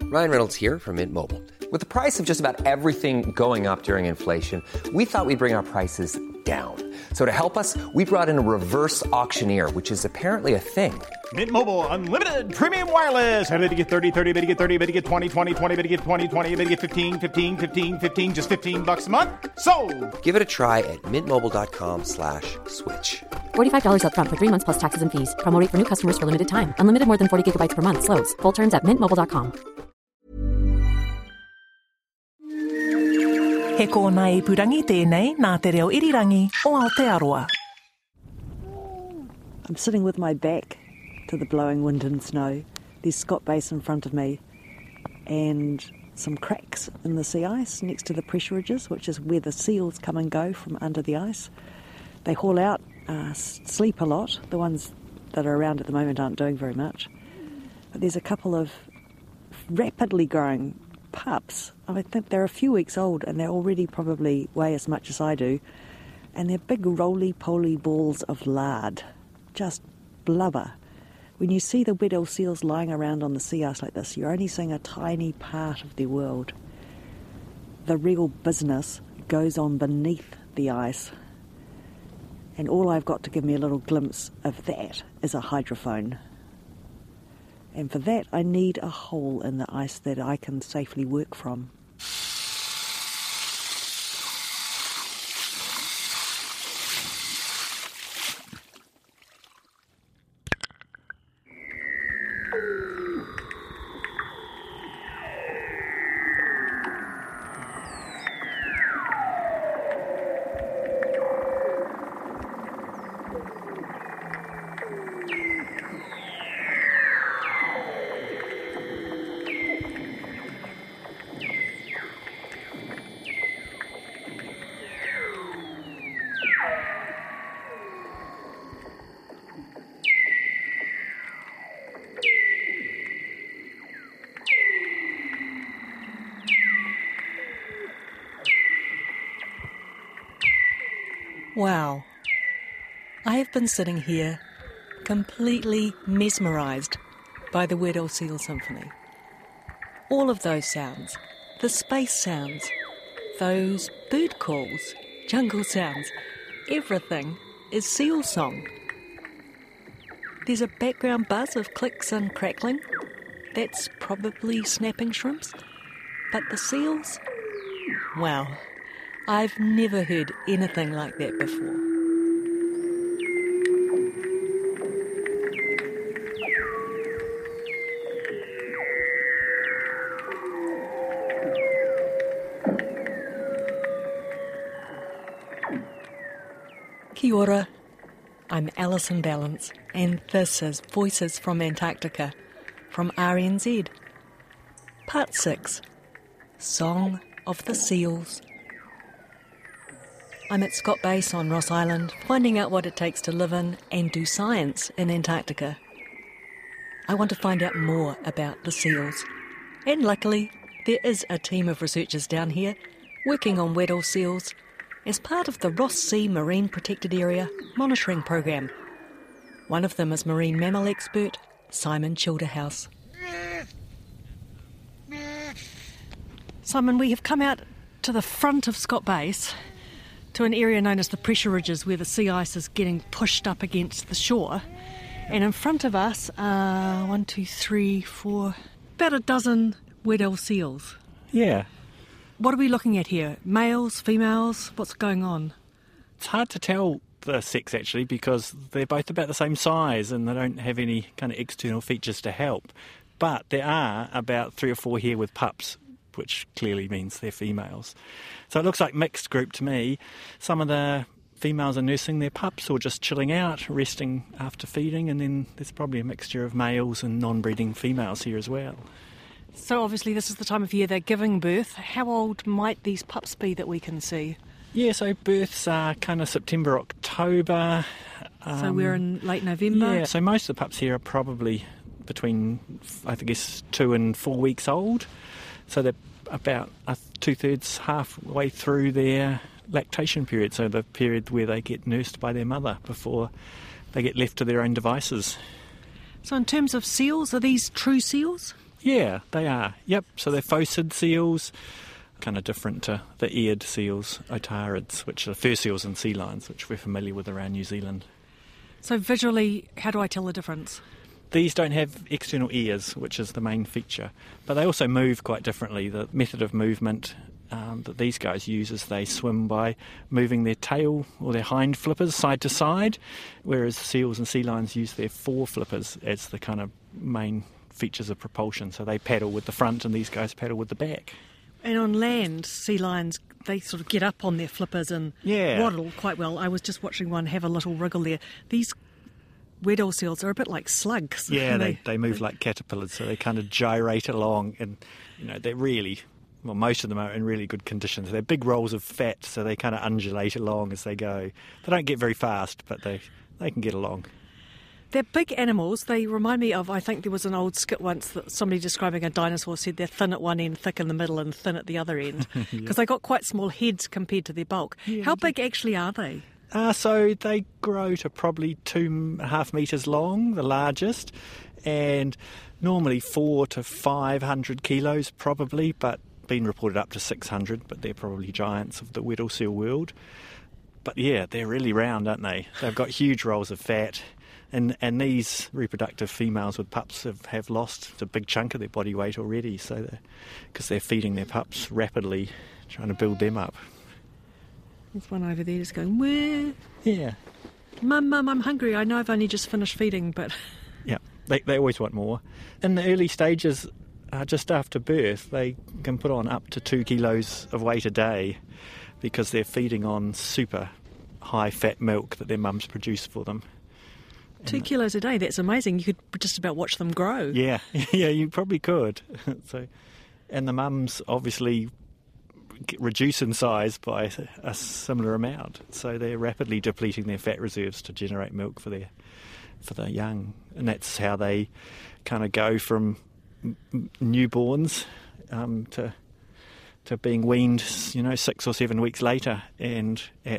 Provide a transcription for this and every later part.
Ryan Reynolds here from Mint Mobile. With the price of just about everything going up during inflation, we thought we'd bring our prices down. So to help us, we brought in a reverse auctioneer, which is apparently a thing. Mint Mobile Unlimited Premium Wireless. How to get 30, 30, bit to get 30, bit to get 20, 20, 20, bit to get 20, 20, bit to get 15, 15, 15, 15, just $15 a month? Sold! Give it a try at mintmobile.com/switch. $45 up front for 3 months plus taxes and fees. Promo rate for new customers for limited time. Unlimited more than 40 gigabytes per month. Slows full terms at mintmobile.com. He kōna I purangi tēnei nā te reo irirangi o Aotearoa. I'm sitting with my back to the blowing wind and snow. There's Scott Base in front of me and some cracks in the sea ice next to the pressure ridges, which is where the seals come and go from under the ice. They haul out, sleep a lot. The ones that are around at the moment aren't doing very much. But there's a couple of rapidly growing pups. I think they're a few weeks old and they already probably weigh as much as I do. And they're big roly-poly balls of lard. Just blubber. When you see the Weddell seals lying around on the sea ice like this, you're only seeing a tiny part of their world. The real business goes on beneath the ice. And all I've got to give me a little glimpse of that is a hydrophone. And for that, I need a hole in the ice that I can safely work from. Wow. I have been sitting here completely mesmerised by the Weddell Seal Symphony. All of those sounds, the space sounds, those bird calls, jungle sounds, everything is seal song. There's a background buzz of clicks and crackling. That's probably snapping shrimps. But the seals? Wow. I've never heard anything like that before. Kia ora, I'm Alison Ballance, and this is Voices from Antarctica, from RNZ. Part 6, Song of the Seals. I'm at Scott Base on Ross Island, finding out what it takes to live in and do science in Antarctica. I want to find out more about the seals. And luckily, there is a team of researchers down here working on Weddell seals as part of the Ross Sea Marine Protected Area monitoring program. One of them is marine mammal expert Simon Childerhouse. Simon, we have come out to the front of Scott Base, to an area known as the pressure ridges, where the sea ice is getting pushed up against the shore. And in front of us are 1, 2, 3, 4, about a dozen Weddell seals. Yeah. What are we looking at here? Males, females? What's going on? It's hard to tell the sex, actually, because they're both about the same size and they don't have any kind of external features to help. But there are about 3 or 4 here with pups, which clearly means they're females. So it looks like mixed group to me. Some of the females are nursing their pups or just chilling out, resting after feeding, and then there's probably a mixture of males and non-breeding females here as well. So obviously this is the time of year they're giving birth. How old might these pups be that we can see? Yeah, so births are kind of September, October. So we're in late November? Yeah, so most of the pups here are probably between, I guess, 2 and 4 weeks old. So they're about 2/3, halfway through their lactation period, so the period where they get nursed by their mother before they get left to their own devices. So in terms of seals, are these true seals? Yeah, they are. Yep, so they're phosid seals, kind of different to the eared seals, otarids, which are fur seals and sea lions, which we're familiar with around New Zealand. So visually, how do I tell the difference? These don't have external ears, which is the main feature, but they also move quite differently. The method of movement that these guys use is they swim by moving their tail or their hind flippers side to side, whereas seals and sea lions use their fore flippers as the kind of main features of propulsion. So they paddle with the front and these guys paddle with the back. And on land, sea lions, they sort of get up on their flippers and waddle quite well. I was just watching one have a little wriggle there. These Weddell seals are a bit like slugs. Yeah, they move like caterpillars, so they kind of gyrate along, and they're really, well, most of them are in really good conditions. They're big rolls of fat, so they kind of undulate along as they go. They don't get very fast, but they can get along. They're big animals. They remind me of, I think there was an old skit once that somebody describing a dinosaur said they're thin at one end, thick in the middle and thin at the other end, because they got quite small heads compared to their bulk. Yeah, how big actually are they? So they grow to probably 2.5 metres long, the largest, and normally 400 to 500 kilos probably, but been reported up to 600, but they're probably giants of the Weddell seal world. But yeah, they're really round, aren't they? They've got huge rolls of fat, and these reproductive females with pups have lost a big chunk of their body weight already, so because they're feeding their pups rapidly, trying to build them up. There's one over there just going, where? Yeah. Mum, I'm hungry. I know I've only just finished feeding, but... Yeah, they always want more. In the early stages, just after birth, they can put on up to 2 kilos of weight a day because they're feeding on super high-fat milk that their mums produce for them. 2 kilos a day, that's amazing. You could just about watch them grow. Yeah, you probably could. And the mums obviously reduce in size by a similar amount, so they're rapidly depleting their fat reserves to generate milk for the young, and that's how they kind of go from newborns to being weaned 6 or 7 weeks later and at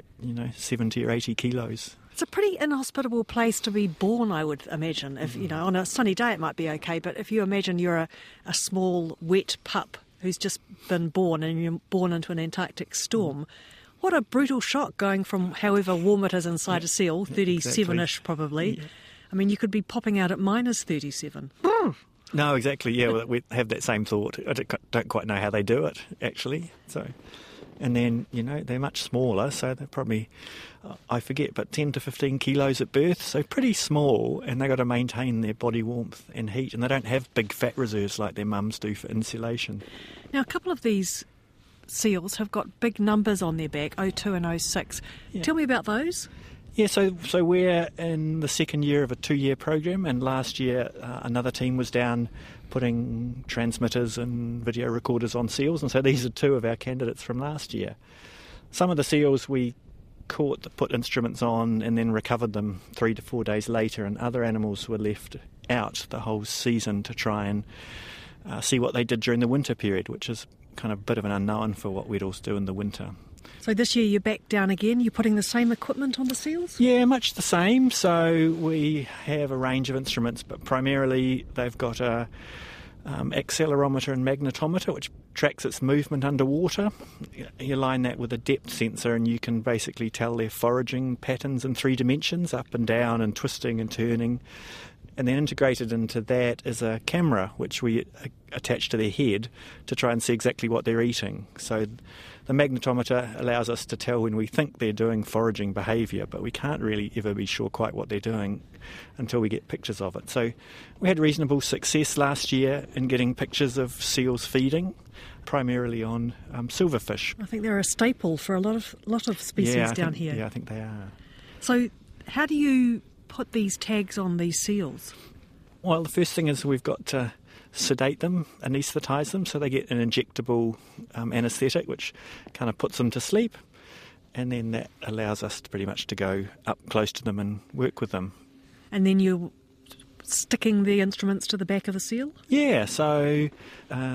70 or 80 kilos. It's a pretty inhospitable place to be born, I would imagine. If on a sunny day it might be okay, but if you imagine you're a small wet pup who's just been born and you're born into an Antarctic storm, what a brutal shock going from however warm it is inside a seal, 37-ish probably. Yeah. I mean, you could be popping out at minus 37. No, exactly, yeah, well, we have that same thought. I don't quite know how they do it, actually. So, and then, they're much smaller, so they're probably, I forget, but 10 to 15 kilos at birth, so pretty small, and they've got to maintain their body warmth and heat, and they don't have big fat reserves like their mums do for insulation. Now, a couple of these seals have got big numbers on their back, 02 and 06. Yeah. Tell me about those. Yeah, so we're in the second year of a 2-year program, and last year another team was down putting transmitters and video recorders on seals, and so these are 2 of our candidates from last year. Some of the seals we caught, put instruments on, and then recovered them 3 to 4 days later, and other animals were left out the whole season to try and see what they did during the winter period, which is kind of a bit of an unknown for what Weddells do in the winter. So this year you're back down again, you're putting the same equipment on the seals? Yeah, much the same. So we have a range of instruments, but primarily they've got a accelerometer and magnetometer, which tracks its movement underwater. You line that with a depth sensor and you can basically tell their foraging patterns in 3 dimensions, up and down and twisting and turning. And then integrated into that is a camera which we attach to their head to try and see exactly what they're eating. So the magnetometer allows us to tell when we think they're doing foraging behaviour, but we can't really ever be sure quite what they're doing until we get pictures of it. So we had reasonable success last year in getting pictures of seals feeding, primarily on silverfish. I think they're a staple for a lot of species down here. Yeah, I think they are. So how do you put these tags on these seals? Well, the first thing is we've got to sedate them, anaesthetise them, so they get an injectable anaesthetic which kind of puts them to sleep, and then that allows us pretty much to go up close to them and work with them. And then you're sticking the instruments to the back of the seal? Yeah, so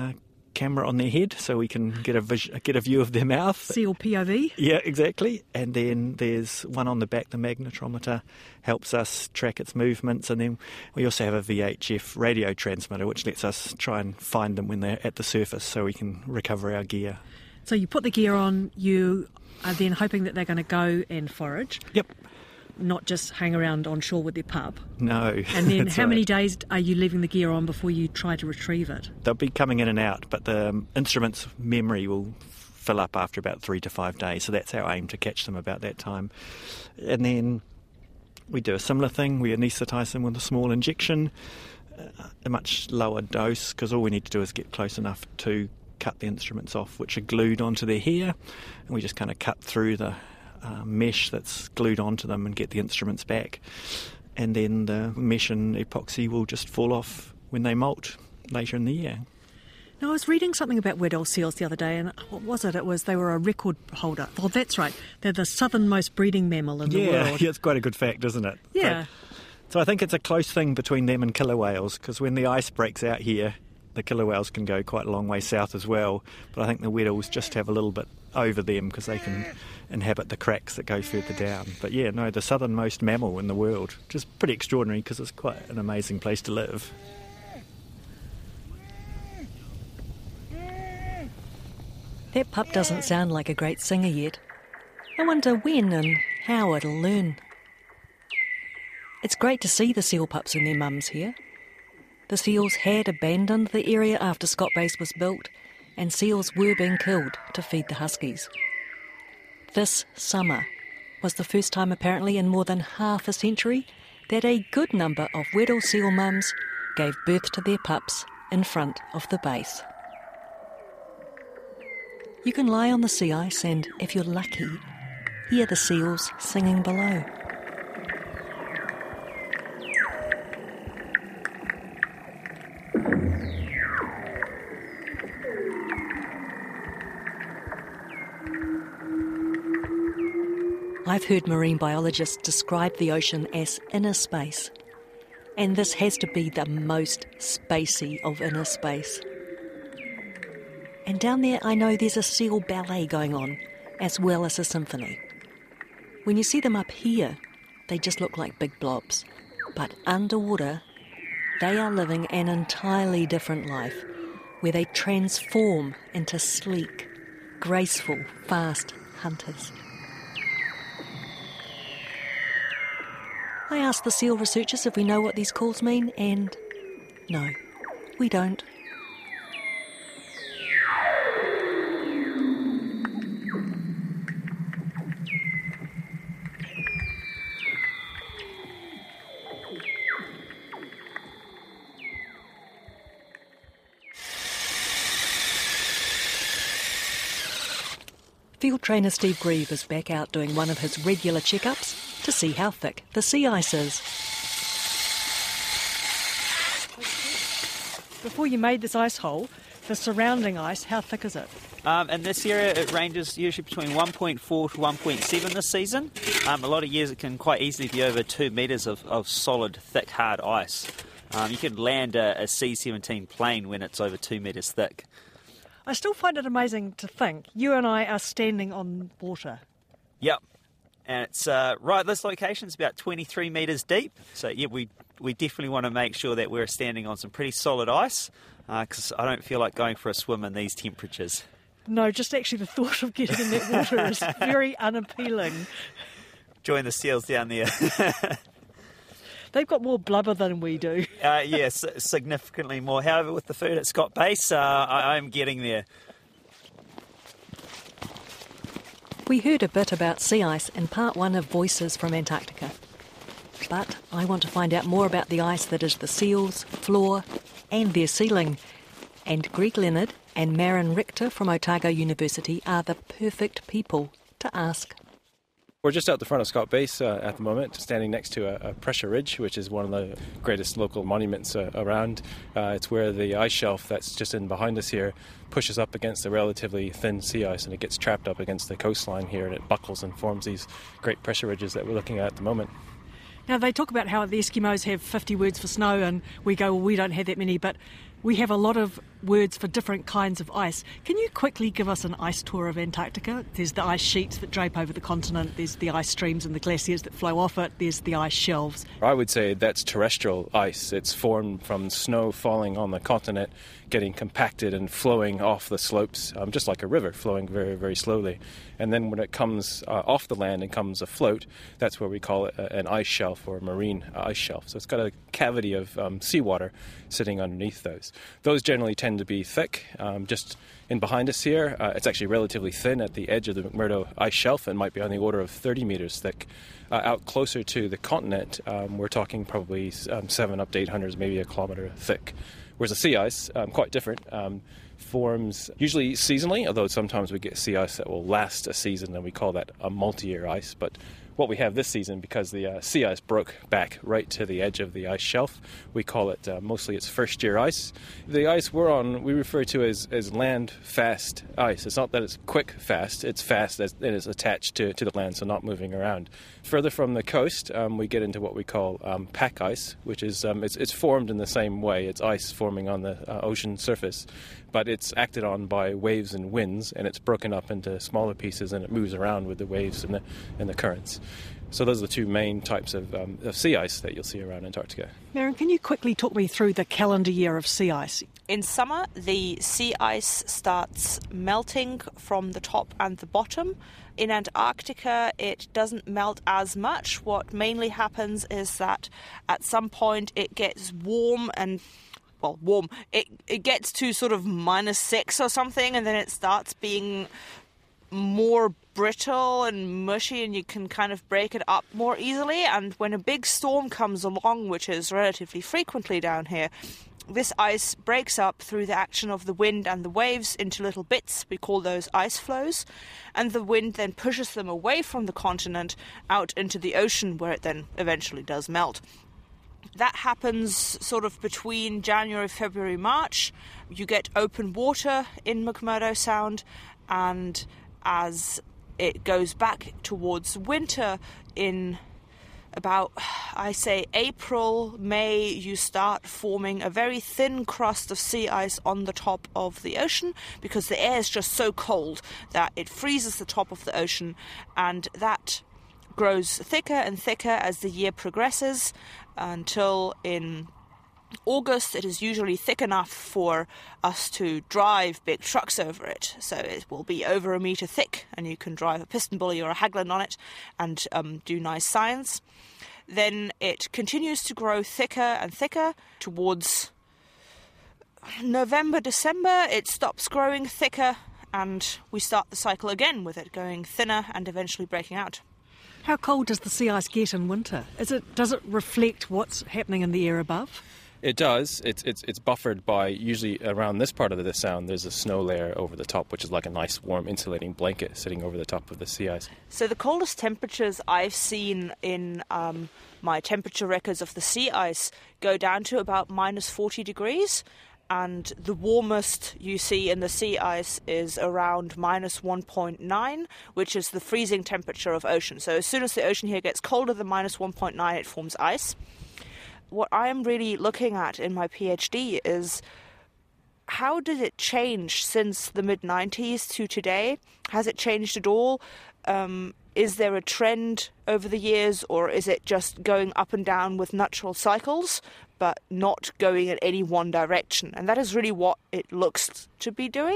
camera on their head so we can get a view of their mouth. Seal POV. Yeah, exactly. And then there's one on the back, the magnetometer, helps us track its movements. And then we also have a VHF radio transmitter, which lets us try and find them when they're at the surface so we can recover our gear. So you put the gear on, you are then hoping that they're going to go and forage. Yep. Not just hang around on shore with their pup. No. And then that's how many right. days are you leaving the gear on before you try to retrieve it? They'll be coming in and out, but the instrument's memory will fill up after about 3 to 5 days, so that's our aim, to catch them about that time. And then we do a similar thing. We anaesthetise them with a small injection, a much lower dose, because all we need to do is get close enough to cut the instruments off, which are glued onto their hair, and we just kind of cut through the mesh that's glued onto them and get the instruments back. And then the mesh and epoxy will just fall off when they molt later in the year. Now, I was reading something about Weddell seals the other day, and what was it? It was they were a record holder. Oh, that's right. They're the southernmost breeding mammal in the world. Yeah, it's quite a good fact, isn't it? Yeah. So I think it's a close thing between them and killer whales, because when the ice breaks out here, the killer whales can go quite a long way south as well. But I think the Weddells just have a little bit over them because they can inhabit the cracks that go further down. But yeah, no, the southernmost mammal in the world, which is pretty extraordinary because it's quite an amazing place to live. That pup doesn't sound like a great singer yet. I wonder when and how it'll learn. It's great to see the seal pups and their mums here. The seals had abandoned the area after Scott Base was built, and seals were being killed to feed the huskies. This summer was the first time apparently in more than half a century that a good number of Weddell seal mums gave birth to their pups in front of the base. You can lie on the sea ice and, if you're lucky, hear the seals singing below. I've heard marine biologists describe the ocean as inner space, and this has to be the most spacey of inner space. And down there I know there's a seal ballet going on, as well as a symphony. When you see them up here, they just look like big blobs. But underwater, they are living an entirely different life, where they transform into sleek, graceful, fast hunters. I asked the seal researchers if we know what these calls mean, and no, we don't. Field trainer Steve Grieve is back out doing one of his regular checkups to see how thick the sea ice is. Before you made this ice hole, the surrounding ice, how thick is it? In this area, it ranges usually between 1.4 to 1.7 this season. A lot of years it can quite easily be over 2 metres of solid, thick, hard ice. You can land a C-17 plane when it's over 2 metres thick. I still find it amazing to think you and I are standing on water. Yep. And it's right, this location is about 23 metres deep. So, yeah, we definitely want to make sure that we're standing on some pretty solid ice because I don't feel like going for a swim in these temperatures. No, just actually the thought of getting in that water is very unappealing. Join the seals down there. They've got more blubber than we do. Yes, significantly more. However, with the food at Scott Base, I'm getting there. We heard a bit about sea ice in part 1 of Voices from Antarctica. But I want to find out more about the ice that is the seals, floor, and their sealing. And Greg Leonard and Maren Richter from Otago University are the perfect people to ask. We're just out the front of Scott Base at the moment, standing next to a pressure ridge, which is one of the greatest local monuments around. It's where the ice shelf that's just in behind us here pushes up against the relatively thin sea ice, and it gets trapped up against the coastline here, and it buckles and forms these great pressure ridges that we're looking at the moment. Now, they talk about how the Eskimos have 50 words for snow, and we go, well, we don't have that many, but we have a lot of words for different kinds of ice. Can you quickly give us an ice tour of Antarctica? There's the ice sheets that drape over the continent, there's the ice streams and the glaciers that flow off it, there's the ice shelves. I would say that's terrestrial ice. It's formed from snow falling on the continent, getting compacted and flowing off the slopes, just like a river, flowing very, very slowly. And then when it comes off the land and comes afloat, that's where we call it an ice shelf or a marine ice shelf. So it's got a cavity of seawater sitting underneath those. Those generally tend to be thick. Just in behind us here, it's actually relatively thin at the edge of the McMurdo ice shelf and might be on the order of 30 metres thick. Out closer to the continent, we're talking probably 7 up to 800, maybe a kilometre thick. Whereas the sea ice, quite different, forms usually seasonally, although sometimes we get sea ice that will last a season, and we call that a multi-year ice. But what we have this season, because the sea ice broke back right to the edge of the ice shelf, we call it mostly its first-year ice. The ice we're on, we refer to as land-fast ice. It's not that it's quick-fast, it's fast as it is attached to the land, so not moving around. Further from the coast, we get into what we call pack ice, which is it's formed in the same way. It's ice forming on the ocean surface, but it's acted on by waves and winds, and it's broken up into smaller pieces, and it moves around with the waves and the currents. So those are the two main types of sea ice that you'll see around Antarctica. Maren, can you quickly talk me through the calendar year of sea ice? In summer, the sea ice starts melting from the top and the bottom. In Antarctica, it doesn't melt as much. What mainly happens is that at some point it gets warm. It gets to sort of -6 or something, and then it starts being more brittle and mushy, and you can kind of break it up more easily. And when a big storm comes along, which is relatively frequently down here, this ice breaks up through the action of the wind and the waves into little bits. We call those ice flows. And the wind then pushes them away from the continent out into the ocean, where it then eventually does melt. That happens sort of between January, February, March. You get open water in McMurdo Sound, and as it goes back towards winter in about, I say, April, May, you start forming a very thin crust of sea ice on the top of the ocean, because the air is just so cold that it freezes the top of the ocean, and that grows thicker and thicker as the year progresses, until in August it is usually thick enough for us to drive big trucks over it. So it will be over 1 metre thick, and you can drive a piston bully or a Hagland on it and do nice science. Then it continues to grow thicker and thicker. Towards November, December, it stops growing thicker, and we start the cycle again with it going thinner and eventually breaking out. How cold does the sea ice get in winter? Does it reflect what's happening in the air above? It does. It's buffered by, usually around this part of the sound, there's a snow layer over the top, which is like a nice warm insulating blanket sitting over the top of the sea ice. So the coldest temperatures I've seen in my temperature records of the sea ice go down to about -40 degrees. And the warmest you see in the sea ice is around -1.9, which is the freezing temperature of ocean. So as soon as the ocean here gets colder than -1.9, it forms ice. What I am really looking at in my PhD is, how did it change since the mid-90s to today? Has it changed at all? Is there a trend over the years, or is it just going up and down with natural cycles, but not going in any one direction? And that is really what it looks to be doing.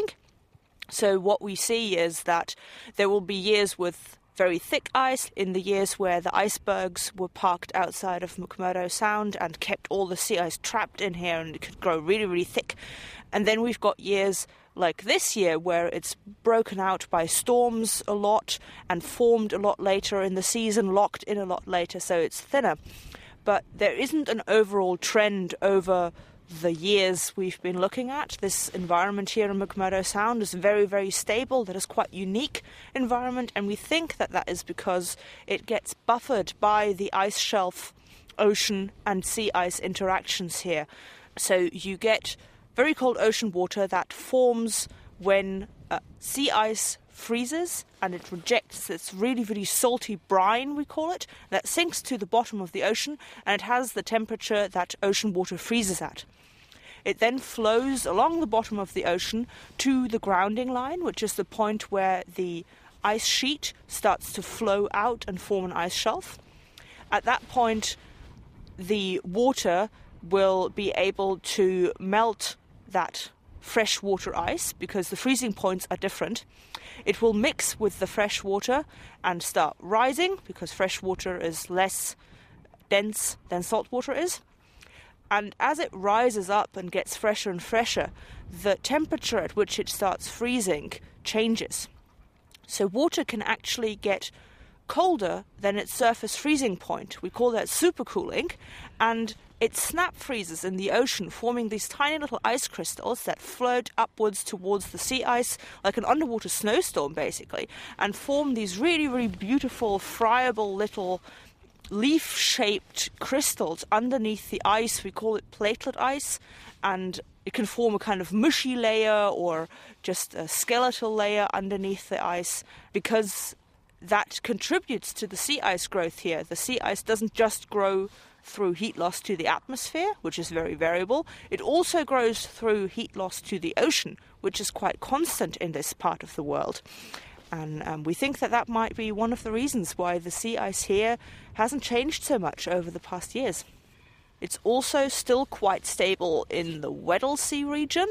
So what we see is that there will be years with very thick ice, in the years where the icebergs were parked outside of McMurdo Sound and kept all the sea ice trapped in here, and it could grow really, really thick. And then we've got years like this year where it's broken out by storms a lot and formed a lot later in the season, locked in a lot later, so it's thinner. But there isn't an overall trend over the years we've been looking at. This environment here in McMurdo Sound is very, very stable. That is quite unique environment, and we think that that is because it gets buffered by the ice shelf, ocean and sea ice interactions here. So you get very cold ocean water that forms when sea ice freezes, and it rejects this really, really salty brine, we call it, that sinks to the bottom of the ocean, and it has the temperature that ocean water freezes at. It then flows along the bottom of the ocean to the grounding line, which is the point where the ice sheet starts to flow out and form an ice shelf. At that point, the water will be able to melt that freshwater ice because the freezing points are different. It will mix with the fresh water and start rising because fresh water is less dense than salt water is. And as it rises up and gets fresher and fresher, the temperature at which it starts freezing changes. So water can actually get colder than its surface freezing point. We call that supercooling, and it snap freezes in the ocean, forming these tiny little ice crystals that float upwards towards the sea ice, like an underwater snowstorm basically, and form these really, really beautiful, friable little leaf-shaped crystals underneath the ice. We call it platelet ice, and it can form a kind of mushy layer or just a skeletal layer underneath the ice because that contributes to the sea ice growth here. The sea ice doesn't just grow through heat loss to the atmosphere, which is very variable. It also grows through heat loss to the ocean, which is quite constant in this part of the world. And we think that might be one of the reasons why the sea ice here hasn't changed so much over the past years. It's also still quite stable in the Weddell Sea region,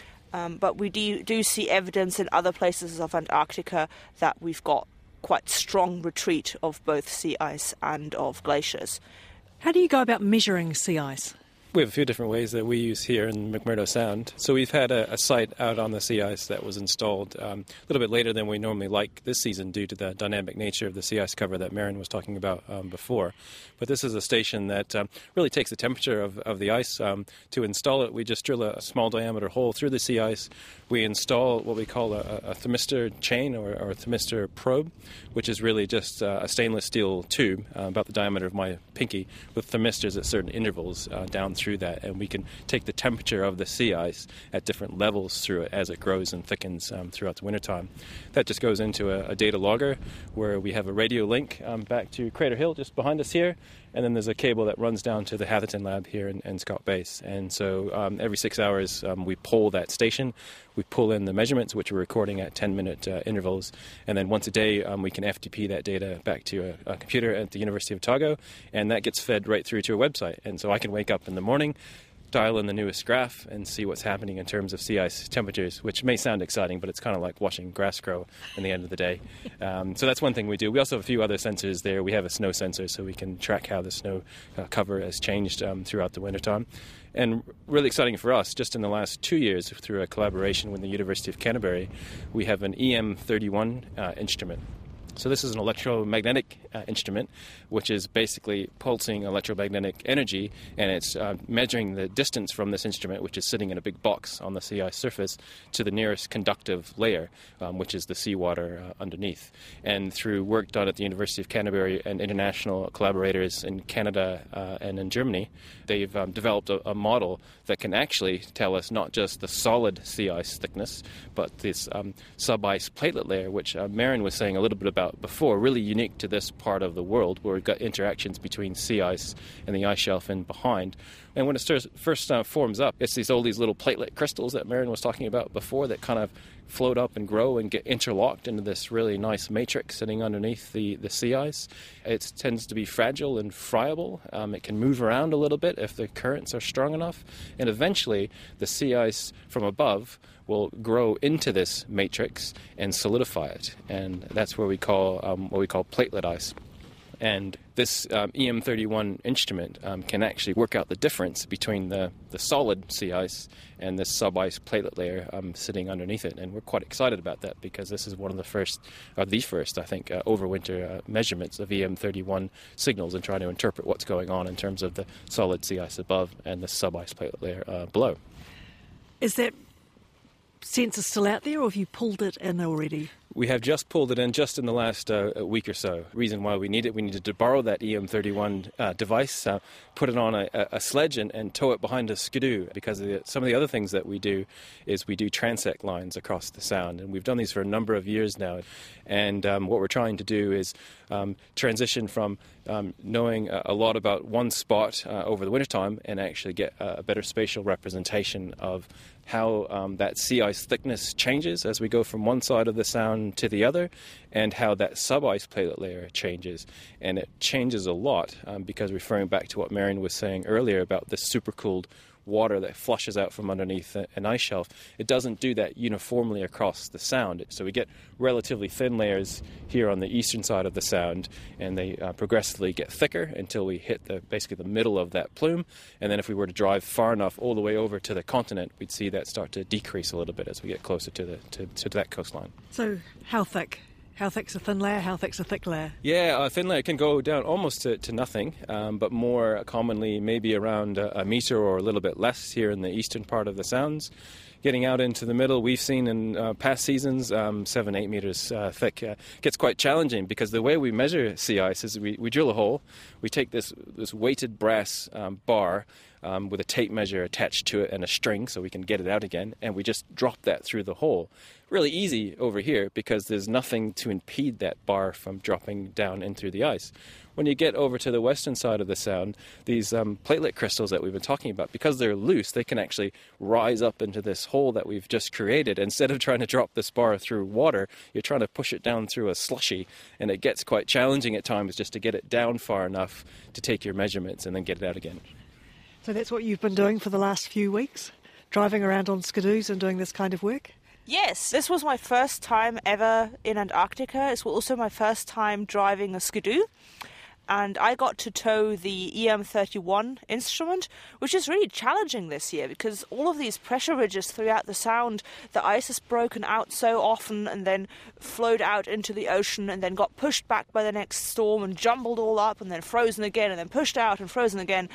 but we do see evidence in other places of Antarctica that we've got quite strong retreat of both sea ice and of glaciers. How do you go about measuring sea ice? We have a few different ways that we use here in McMurdo Sound. So we've had a site out on the sea ice that was installed a little bit later than we normally like this season due to the dynamic nature of the sea ice cover that Maren was talking about before. But this is a station that really takes the temperature of the ice. To install it, we just drill a small diameter hole through the sea ice. We install what we call a thermistor chain or a thermistor probe, which is really just a stainless steel tube about the diameter of my pinky with thermistors at certain intervals down through that, and we can take the temperature of the sea ice at different levels through it as it grows and thickens throughout the wintertime. That just goes into a data logger where we have a radio link back to Crater Hill just behind us here, and then there's a cable that runs down to the Hatherton lab here in Scott Base. And so every 6 hours we poll that station. We pull in the measurements, which we're recording at 10-minute intervals, and then once a day we can FTP that data back to a computer at the University of Otago, and that gets fed right through to a website. And so I can wake up in the morning, dial in the newest graph, and see what's happening in terms of sea ice temperatures, which may sound exciting, but it's kind of like watching grass grow in the end of the day. So that's one thing we do. We also have a few other sensors there. We have a snow sensor, so we can track how the snow cover has changed throughout the wintertime. And really exciting for us, just in the last 2 years, through a collaboration with the University of Canterbury, we have an EM31 instrument. So this is an electromagnetic instrument, which is basically pulsing electromagnetic energy, and it's measuring the distance from this instrument, which is sitting in a big box on the sea ice surface, to the nearest conductive layer, which is the seawater underneath. And through work done at the University of Canterbury and international collaborators in Canada and in Germany, they've developed a model that can actually tell us not just the solid sea ice thickness, but this sub-ice platelet layer, which Maren was saying a little bit about before, really unique to this part of the world where we've got interactions between sea ice and the ice shelf in behind. And when it first forms up, it's these little platelet crystals that Maren was talking about before that kind of float up and grow and get interlocked into this really nice matrix sitting underneath the sea ice. It tends to be fragile and friable. It can move around a little bit if the currents are strong enough. And eventually, the sea ice from above will grow into this matrix and solidify it. And that's where we call what we call platelet ice. And this EM31 instrument can actually work out the difference between the solid sea ice and this sub-ice platelet layer sitting underneath it. And we're quite excited about that because this is one of the first, I think, overwinter measurements of EM31 signals and trying to interpret what's going on in terms of the solid sea ice above and the sub-ice platelet layer below. Is that sensor still out there, or have you pulled it in already? We have just pulled it in just in the last week or so. Reason why we need it, we needed to borrow that EM31 device, put it on a sledge and tow it behind a skidoo, because some of the other things that we do is we do transect lines across the Sound, and we've done these for a number of years now. And what we're trying to do is transition from knowing a lot about one spot over the wintertime and actually get a better spatial representation of how that sea ice thickness changes as we go from one side of the Sound to the other, and how that sub-ice platelet layer changes. And it changes a lot because, referring back to what Marion was saying earlier about the supercooled water that flushes out from underneath an ice shelf, it doesn't do that uniformly across the Sound. So we get relatively thin layers here on the eastern side of the Sound, and they progressively get thicker until we hit basically the middle of that plume. And then if we were to drive far enough all the way over to the continent, we'd see that start to decrease a little bit as we get closer to that coastline. So how thick? How thick's a thin layer? How thick's a thick layer? Yeah, a thin layer can go down almost to nothing, but more commonly maybe around a metre or a little bit less here in the eastern part of the Sounds. Getting out into the middle, we've seen in past seasons 7-8 metres thick. Gets quite challenging because the way we measure sea ice is we drill a hole, we take this weighted brass bar with a tape measure attached to it and a string so we can get it out again, and we just drop that through the hole. Really easy over here because there's nothing to impede that bar from dropping down in through the ice. When you get over to the western side of the Sound, these platelet crystals that we've been talking about, because they're loose, they can actually rise up into this hole that we've just created. Instead of trying to drop this bar through water, you're trying to push it down through a slushy, and it gets quite challenging at times just to get it down far enough to take your measurements and then get it out again. So that's what you've been doing for the last few weeks? Driving around on skidoos and doing this kind of work? Yes, this was my first time ever in Antarctica. It's also my first time driving a skidoo. And I got to tow the EM31 instrument, which is really challenging this year because all of these pressure ridges throughout the Sound, the ice has broken out so often and then flowed out into the ocean and then got pushed back by the next storm and jumbled all up and then frozen again and then pushed out and frozen again.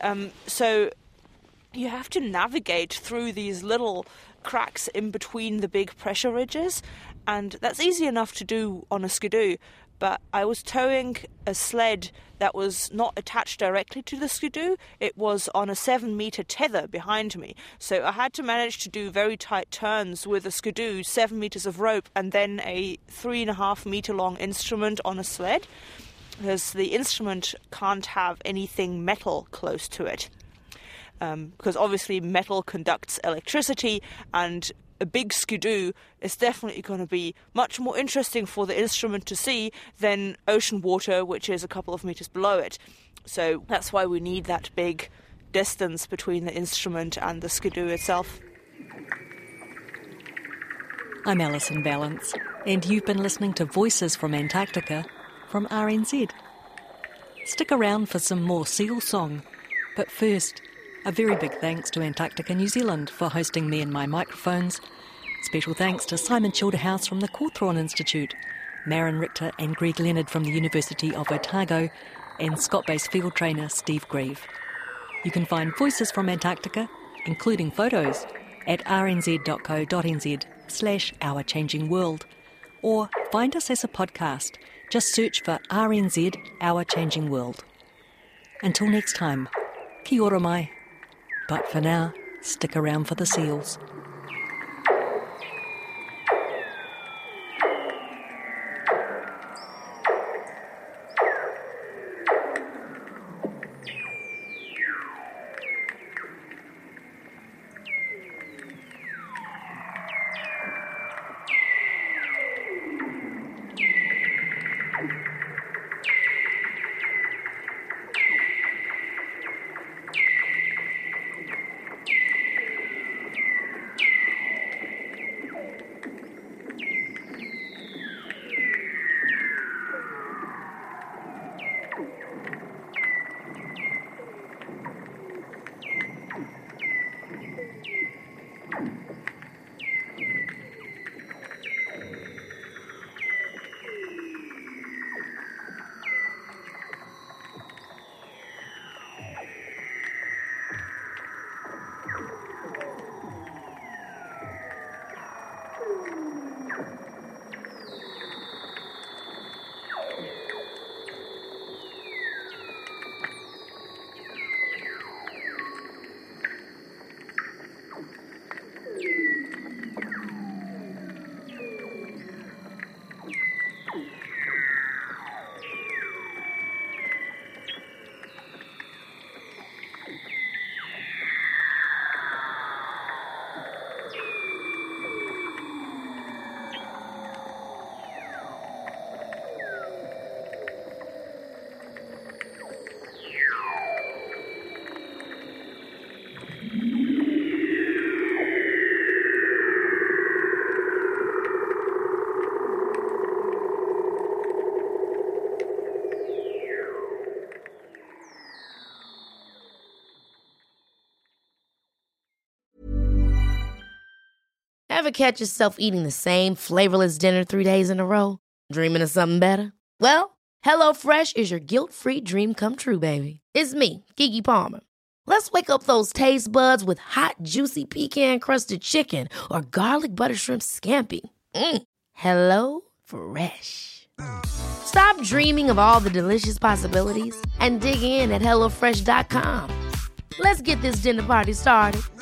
So you have to navigate through these little cracks in between the big pressure ridges, and that's easy enough to do on a skidoo. But I was towing a sled that was not attached directly to the skidoo. It was on a 7-metre tether behind me. So I had to manage to do very tight turns with a skidoo, 7 metres of rope, and then a 3.5-metre long instrument on a sled, because the instrument can't have anything metal close to it. Because obviously metal conducts electricity, and a big skidoo is definitely going to be much more interesting for the instrument to see than ocean water, which is a couple of meters below it. So that's why we need that big distance between the instrument and the skidoo itself. I'm Alison Valance, and you've been listening to Voices from Antarctica from RNZ. Stick around for some more seal song, but first, a very big thanks to Antarctica New Zealand for hosting me and my microphones. Special thanks to Simon Childerhouse from the Cawthron Institute, Maren Richter and Greg Leonard from the University of Otago, and Scott-based field trainer Steve Grieve. You can find Voices from Antarctica, including photos, at rnz.co.nz/Our Changing World, or find us as a podcast. Just search for RNZ Our Changing World. Until next time, ki ora mai. But for now, stick around for the seals. Ever catch yourself eating the same flavorless dinner 3 days in a row? Dreaming of something better? Well, HelloFresh is your guilt-free dream come true, baby. It's me, Keke Palmer. Let's wake up those taste buds with hot, juicy pecan-crusted chicken or garlic butter shrimp scampi. Hello Fresh. Stop dreaming of all the delicious possibilities and dig in at HelloFresh.com. Let's get this dinner party started.